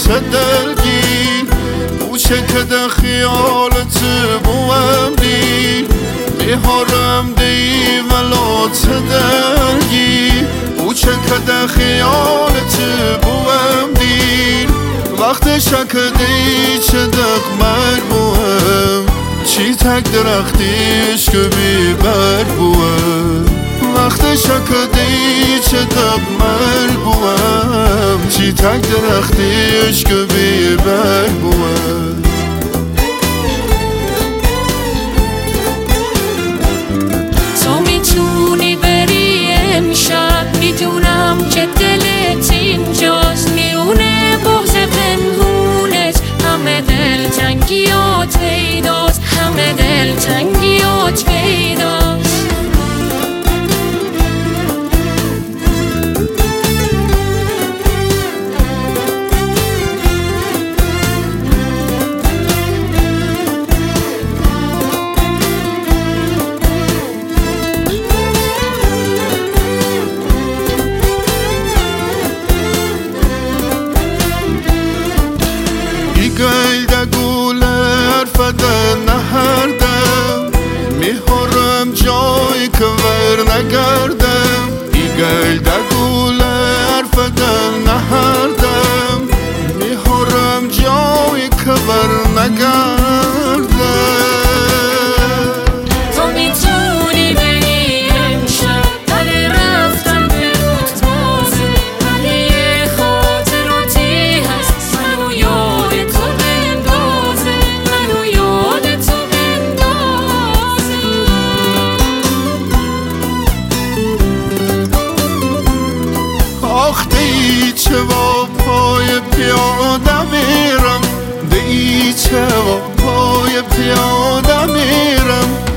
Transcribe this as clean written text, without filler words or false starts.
چه دلگیر بوچه که ده خیالت بوام دی میهارم دی ولا چه دلگیر بوچه که ده خیالت بوام دی وقت شک دی چه دقمر بوام چی تک درختیش که بی بر بوام وقت شک دی چه دقمر بوام چی تک درختیش که بی بر بوام تو میتونی بری امشب میدونم که دلت اینجاست میونه بغض پنهونت همه دلتنگیات پیداست همه دلتنگیات پیداست گل گول حرفده نهردم میهارم جایی که ور نگردم گل گول حرفده نهردم میهارم جایی که ور نگردم تو میتونی بری امشب ولی رفتم به روت بازه ولی یه خاطراتی هست منو یاد تو بندازه منو یاد تو بندازه آخ دی چه با پای پیاده میرم دی چه با پای پیاده میرم